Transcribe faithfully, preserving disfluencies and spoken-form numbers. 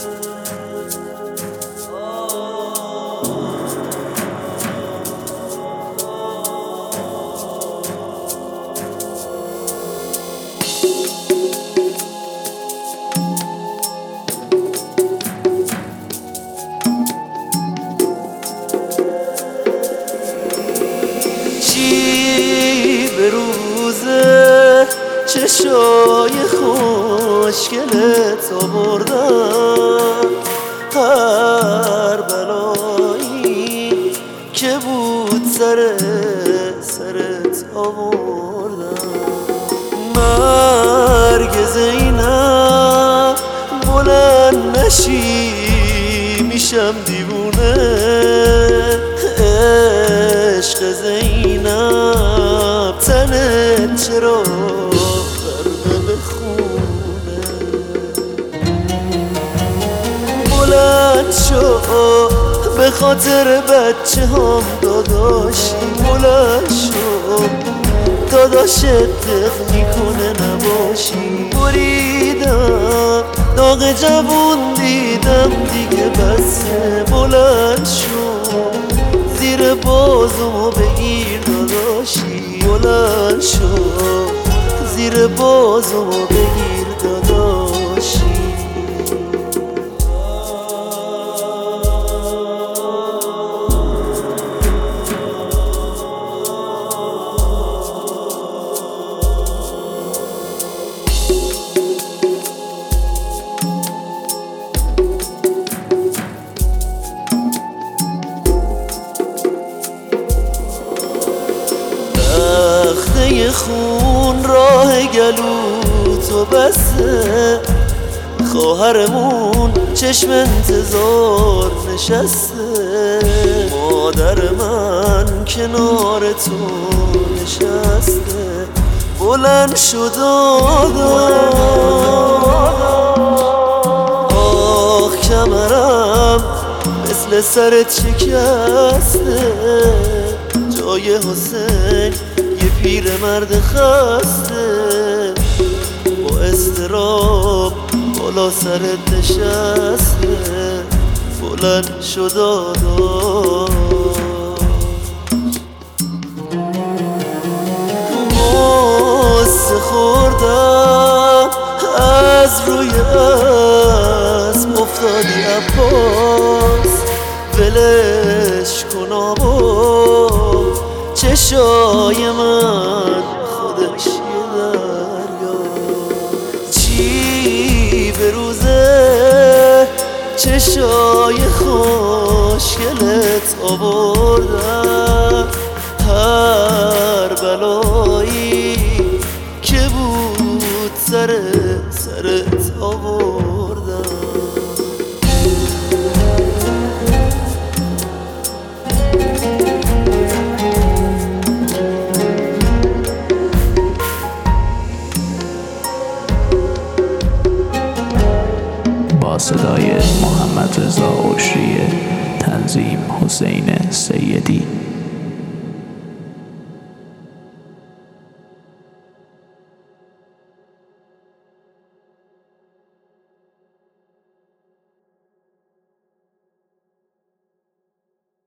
چی به روزه چشای خوشگلت آوردم، هر بلایی که بود سر سرت آوردم. مرگ زینب بلند نشی میشم دیوونه، عشق زینب تنت چرا غرقه به خونه؟ بلند شو به خاطر بچه هم داداشی، بلند شو داداشت دق میکنه نباشی. بریدم داغ جوون دیدم دیگه بسه، بلند شو زیر بازومو بگیر داداشی، بلند شو زیر بازومو بگیر داداشی. تخته خون راه گلو تو بسته، خواهرمون چشم انتظار نشسته، مادر من کنار تو نشسته. بلند شد آدم آخ کمرم مثل سرت شکسته، جای حسین یه پیر مرد خسته، با اضطراب بالا سرت نشسته. بلند شد داداش غصه خوردم از روی اسب افتادی عباس، ولش کن آبا چشای من خودش یه دریا. چی به روزه چشای خوشگلت آوردم، هر بلایی که بود سر سرت آوردم. با صدای محمد رضا عشری، تنظیم حسین سیدی.